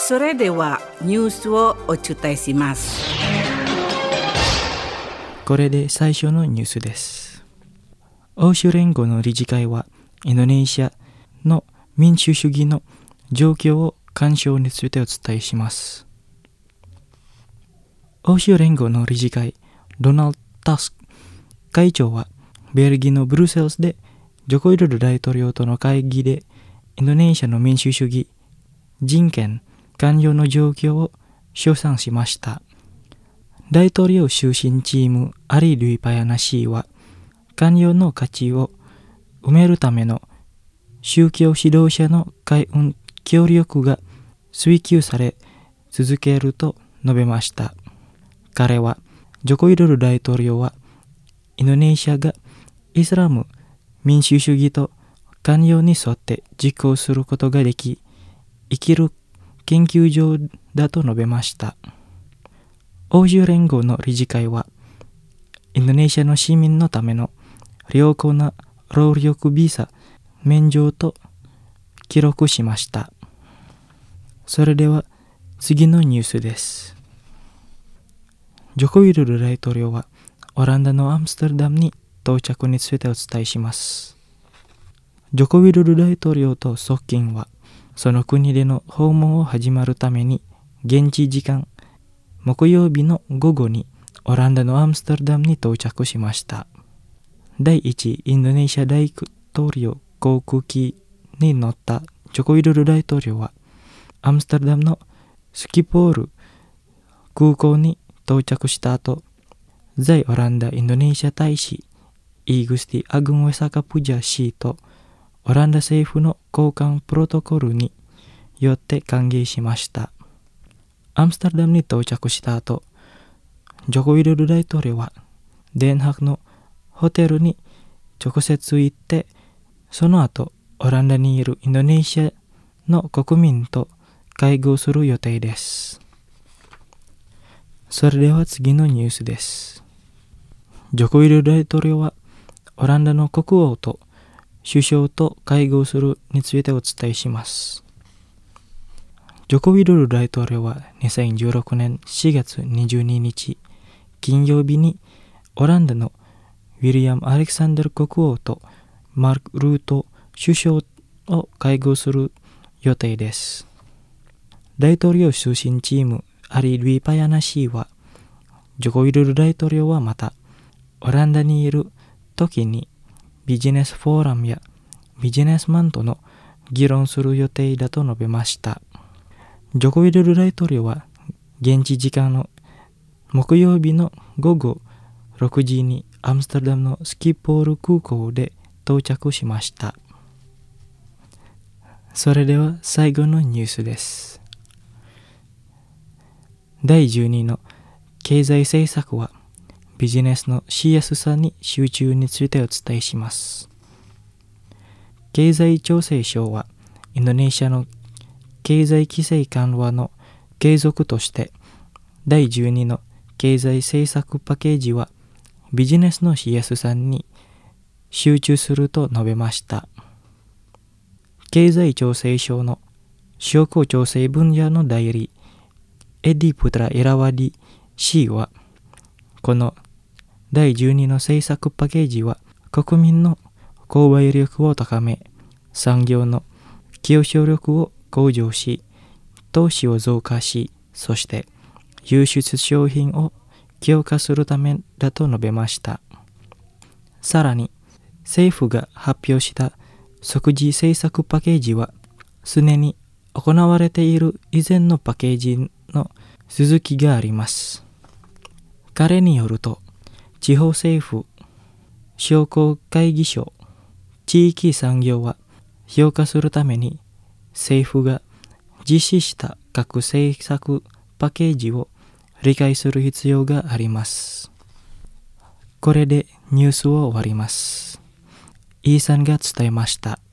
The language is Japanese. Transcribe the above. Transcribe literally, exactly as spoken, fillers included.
それではニュースをお伝えします。 これで最初のニュースです。欧州連合の理事会はインドネシアの民主主義の状況を干渉についてお伝えします。欧州連合の理事会ドナルド・タスク会長はベルギーのブルセルスでジョコ・ウィドド大統領との会議でインドネシアの民主主義、人権、関与の状況を称賛しました。大統領終身チームアリ・ルイパヤナ氏は関与の価値を埋めるための宗教指導者の海運協力が追求され続けると述べました。彼はジョコ・ウィドド大統領はインドネシアがイスラム民主主義と関与に沿って実行することができ生きる研究所だと述べました。欧州連合の理事会はインドネシアの市民のための良好な労力ビザ免除と記録しました。それでは次のニュースです。ジョコ・ウィドド大統領はオランダのアムステルダムに到着についてお伝えします。ジョコ・ウィドド大統領と側近はその国での訪問を始まるために現地時間木曜日の午後にオランダのアムステルダムに到着しました。第一インドネシア大統領航空機に乗ったジョコ・ウィドド大統領はアムステルダムのスキポール空港に到着した後、在オランダインドネシア大使イーグスティ・アグンウェサカプジャ氏とオランダ政府の交換プロトコルによって歓迎しました。アムステルダムに到着した後、ジョコ・ウィドド大統領はデンハーグのホテルに直接行って、その後オランダにいるインドネシアの国民と会合する予定です。それでは次のニュースです。ジョコ・ウィドド大統領はオランダの国王と首相と会合するについてお伝えします。ジョコ・ウィドド大統領はにせんじゅうろくねんしがつにじゅうににち金曜日にオランダのウィリアム・アレクサンダル国王とマルク・ルート首相を会合する予定です。大統領終身チームアリ・ルイパヤナ氏はジョコ・ウィドド大統領はまたオランダにいる時にビジネスフォーラムやビジネスマンとの議論する予定だと述べました。ジョコ・ウィドド大統領は現地時間の木曜日の午後ろくじにアムステルダムのスキポール空港で到着しました。それでは最後のニュースです。だいじゅうにの経済政策はビジネスのしやすさに集中についてお伝えします。経済調整省はインドネシアの経済規制緩和の継続としてだいじゅうにの経済政策パッケージはビジネスのしやすさに集中すると述べました。経済調整省の商工調整分野の代理エディ・プトラ・エラワディ氏はこのだいじゅうにの政策パッケージは国民の購買力を高め、産業の競争力を向上し、投資を増加し、そして輸出商品を強化するためだと述べました。さらに政府が発表した即時政策パッケージはすでに行われている以前のパッケージの続きがあります。彼によると、地方政府、商工会議所、地域産業は評価するために政府が実施した各政策パッケージを理解する必要があります。これでニュースを終わります。イーさんが伝えました。